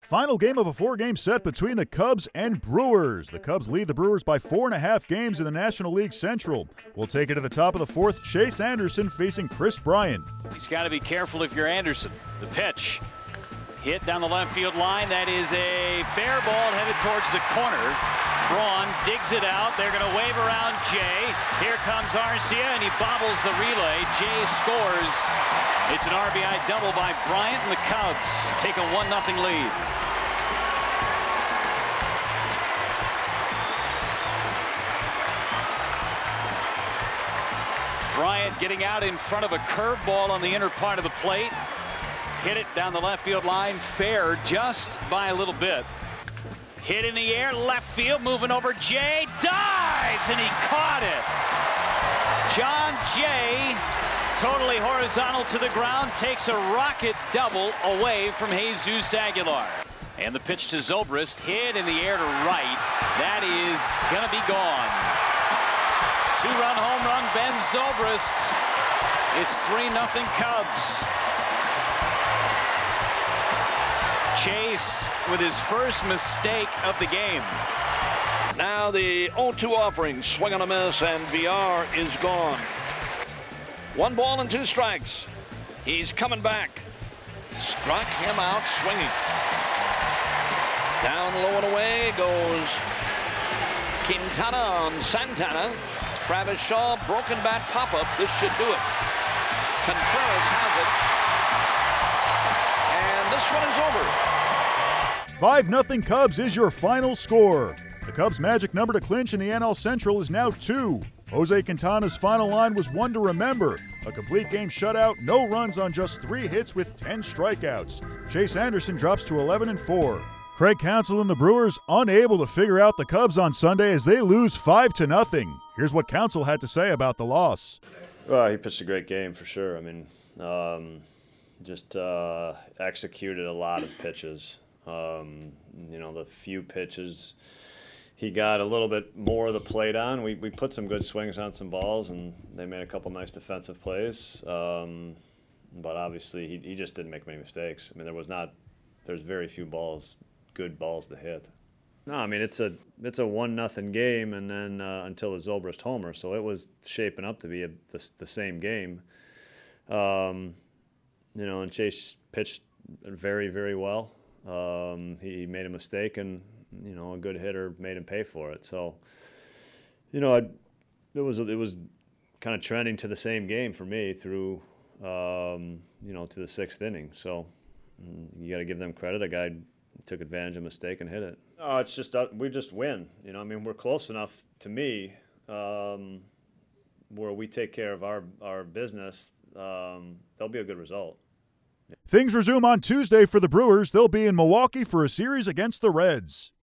Final game of a 4-game set between the Cubs and Brewers. The Cubs lead the Brewers by 4.5 games in the National League Central. We'll take it to the top of the fourth. Chase Anderson facing Kris Bryant. He's got to be careful if you're Anderson. The pitch. Hit down the left field line. That is a fair ball headed towards the corner. Braun digs it out. They're going to wave around Jay. Here comes Arcia, and he bobbles the relay. Jay scores. It's an RBI double by Bryant, and the Cubs take a 1-0 lead. Bryant getting out in front of a curveball on the inner part of the plate. Hit it down the left field line, fair just by a little bit. Hit in the air, left field, moving over. Jay dives, and he caught it. John Jay, totally horizontal to the ground, takes a rocket double away from Jesus Aguilar. And the pitch to Zobrist, hit in the air to right. That is going to be gone. 2-run home run, Ben Zobrist. It's 3-0 Cubs. Chase with his first mistake of the game. Now the 0-2 offering, swing on a miss, and VR is gone. 1 ball and 2 strikes. He's coming back. Struck him out swinging. Down low and away goes Quintana on Santana. Travis Shaw, broken bat pop-up. This should do it. Contreras has it. And this one is over. 5-0 Cubs is your final score. The Cubs' magic number to clinch in the NL Central is now 2. Jose Quintana's final line was one to remember. A complete game shutout, no runs on just 3 hits with 10 strikeouts. Chase Anderson drops to 11-4. Craig Counsell and the Brewers unable to figure out the Cubs on Sunday as they lose 5-0. Here's what Counsell had to say about the loss. Well, he pitched a great game for sure. I mean, just executed a lot of pitches. The few pitches he got a little bit more of the plate on. We put some good swings on some balls, and they made a couple nice defensive plays. But obviously, he just didn't make many mistakes. I mean, there's very few good balls to hit. No, I mean, it's a 1-0 game, and then until the Zobrist homer, so it was shaping up to be the same game. And Chase pitched very, very well. He made a mistake, and a good hitter made him pay for it. So, it was kind of trending to the same game for me through to the 6th inning. So you got to give them credit. A guy took advantage of a mistake and hit it. No, it's just we just win. We're close enough to me where we take care of our business. That'll be a good result. Things resume on Tuesday for the Brewers. They'll be in Milwaukee for a series against the Reds.